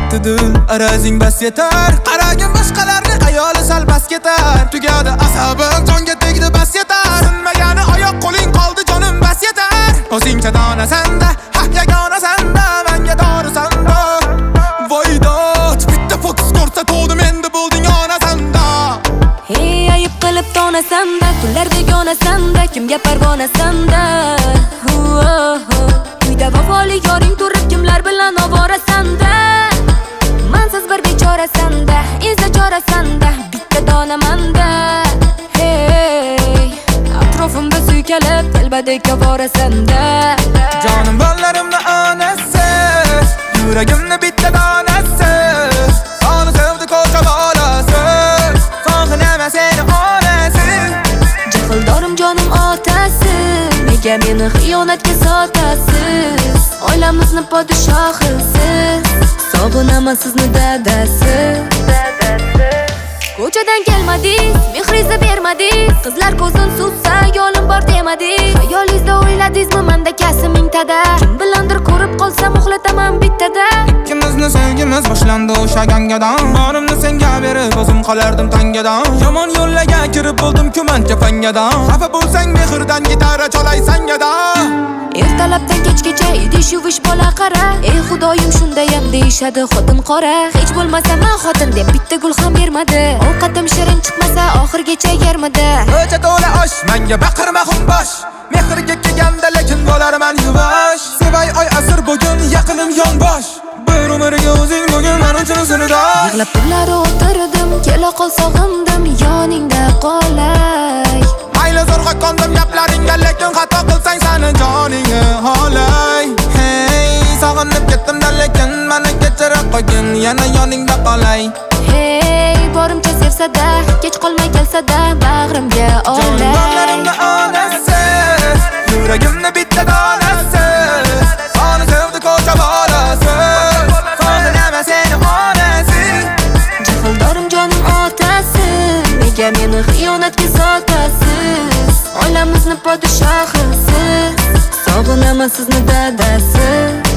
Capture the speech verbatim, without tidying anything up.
yetti dil arazing bas yetar. Qaragin boshqalarni ayoli sal bas ketar. Tugadi asabim jonga tegdi bas yetar. Sinmagani oyoq qo'ling qoldi jonim bas yetar. O'zingcha donasanda, ha yagona sanda, menga dori sanda. Voydot bitta fokus ko'rsatdim endi bo'lding onasanda. Hey ayıp qilib donasanda, kunlar begonasanda, kimga parvonasanda. Uyda vafoli yoring turib kimlar bilan ovorasanda. Mansiz bir bechorasanda, izla chorasanda, bitta donamanda. Hey atrofimda suykalib telbadek ovorasanda. Jonim bollarimni onasi, yuragimni bitta donasi. Soni sevdi ko'cha bolasi, so'nginama seni onasi. Jahildorim jonim otasi, nega meni xiyonatga sotasiz? Oilamizni podshohisiz, sog'inaman sizni dadasi. Ko'chadan kelmadingiz, mehringizni bermadingiz. Qizlar ko'zin suzsa, yo'lim bor demadingiz. Xayolingizda o'yladingizmi menda kasi mingtada? Kim bilandir ko'rib qolsam uxlataman bittada. Ikkimizni sevgimiz boshlandi o'sha gangadan. Borimni senga berib o'zim qolardim tangadan. Yomon yo'llarga kirib bo'ldim kumancha fangadan. Xafa bo'lsang mehrdan gitara chalay sangadan. Ertalabdan kechgacha idish yuvish bola qara. Ey xudoyim shundayam deyishadi xotin qora. Hech bo'lmasa men xotin deb bitta gul ham bermadi. Ovqatim shirin chiqmasa oxirgacha yermidi. Ko'cha to'la osh, menga baqirma xumbosh. Mehrga kelganda lekin bo'larman yuvosh. Sevay oy asr bugun yaqinim yonbosh. Bir umrga o'zing bugun men uchun sirdosh. Yig'lab tunlar o'tirdim, kela qol sog'indim yoningda qolay. Mayli zo'rg'a qondim gaplaringga, lekin xato qilsang seni joningga holay. Hey, sog'inib ketdim-da lekin meni kechirib qo'ygin, yana yoningda qolay. Hey, borimcha sevsa-da, kech qolmay kelsa-da, bag'rimga olay. Jonlarimni onasi, yuragimni bitta donasi. Soni sevdi ko'cha bolasi, so'nginama seni onasi. Jahildorim jonim otasi, nega meni xiyonatga sotasiz? Oilamizni podshohisiz, sog'inaman sizni dadasi.